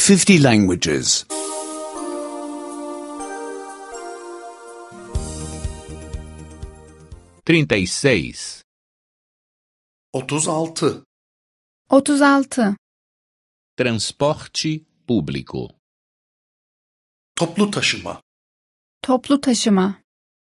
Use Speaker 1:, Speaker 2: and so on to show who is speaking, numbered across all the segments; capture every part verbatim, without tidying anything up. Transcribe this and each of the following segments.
Speaker 1: fifty languages.
Speaker 2: trinta e seis,
Speaker 3: otuz altı.
Speaker 4: otuz altı.
Speaker 2: transporte público,
Speaker 3: Toplu taşıma.
Speaker 4: Toplu taşıma.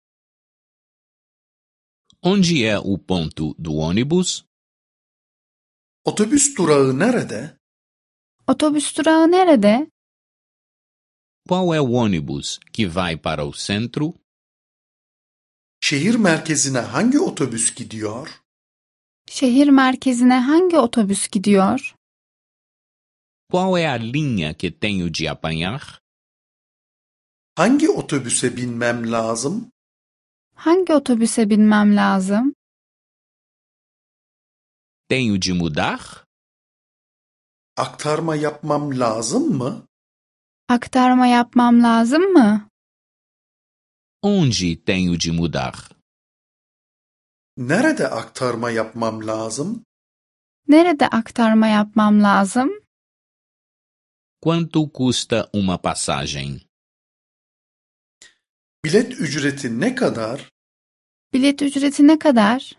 Speaker 2: onde é o ponto do ônibus?
Speaker 3: Otobüs durağı nerede?
Speaker 4: Otobüs durağı nerede?
Speaker 2: Qual é o ônibus que vai para o centro?
Speaker 3: Şehir merkezine hangi otobüs gidiyor?
Speaker 4: Şehir merkezine hangi otobüs gidiyor?
Speaker 2: Qual é a linha que tenho de apanhar?
Speaker 3: Hangi otobüse binmem lazım?
Speaker 4: Hangi otobüse binmem lazım?
Speaker 2: Tenho de mudar?
Speaker 3: Aktarma yapmam lazım mı?
Speaker 4: Aktarma yapmam lazım mı?
Speaker 2: Onde tenho de mudar?
Speaker 3: Nerede aktarma yapmam lazım?
Speaker 4: Nerede aktarma yapmam lazım?
Speaker 2: Quanto custa uma passagem?
Speaker 3: Bilet ücreti ne kadar?
Speaker 4: Bilet ücreti ne kadar?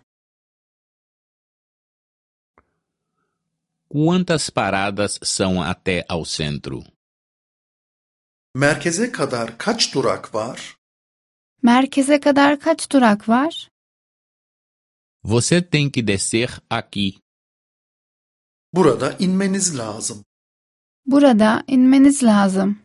Speaker 2: Quantas paradas são até ao centro?
Speaker 3: Merkeze kadar kaç durak var?
Speaker 4: Merkeze kadar kaç durak var?
Speaker 2: Você tem que descer aqui.
Speaker 3: Burada inmeniz lazım.
Speaker 4: Burada inmeniz lazım.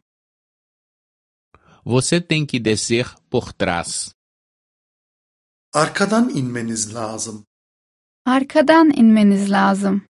Speaker 2: Você tem que descer por trás.
Speaker 3: Arkadan inmeniz lazım.
Speaker 4: Arkadan inmeniz lazım.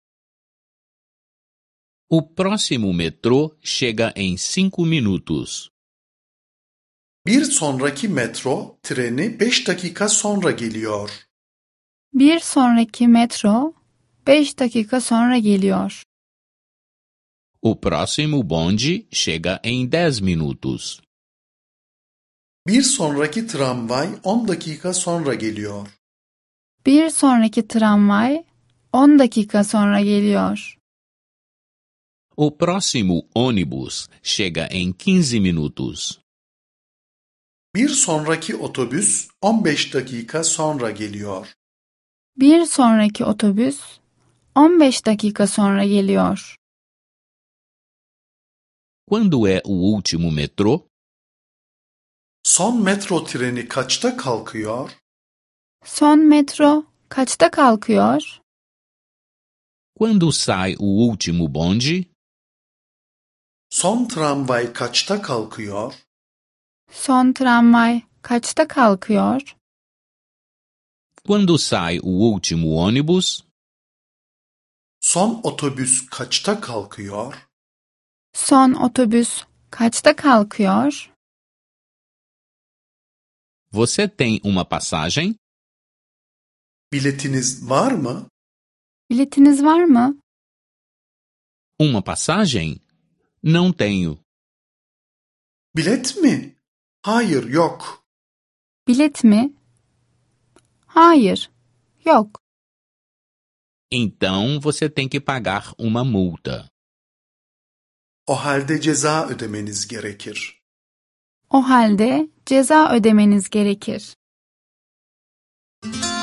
Speaker 2: O próximo metrô chega em cinco minutos.
Speaker 3: Bir sonraki metro treni beş dakika sonra geliyor.
Speaker 4: Bir sonraki metro beş dakika sonra geliyor.
Speaker 2: O próximo bonde chega em dez minutos.
Speaker 3: Bir sonraki tramvay on dakika sonra geliyor.
Speaker 4: Bir sonraki tramvay on dakika sonra geliyor.
Speaker 2: O próximo ônibus chega em quinze minutos.
Speaker 3: Bir sonraki otobüs on beş dakika sonra geliyor.
Speaker 4: Bir sonraki otobüs on beş dakika sonra geliyor.
Speaker 2: Quando é o último metrô?
Speaker 3: Son metro treni kaçta kalkıyor?
Speaker 4: Son metro kaçta kalkıyor?
Speaker 2: Quando sai o último bonde?
Speaker 3: Son tramvay kaçta kalkıyor?
Speaker 4: Son tramvay kaçta kalkıyor?
Speaker 2: Quando sai o último ônibus?
Speaker 3: Son otobüs kaçta kalkıyor?
Speaker 4: Son otobüs kaçta kalkıyor?
Speaker 2: Você tem uma passagem?
Speaker 3: Biletiniz var mı?
Speaker 4: Biletiniz var mı?
Speaker 2: Uma passagem? Não tenho.
Speaker 3: Bilet mi? Hayır, yok.
Speaker 4: Bilet mi? Hayır, yok.
Speaker 2: Então você tem que pagar uma multa.
Speaker 3: O halde ceza ödemeniz gerekir.
Speaker 4: O halde ceza ödemeniz gerekir.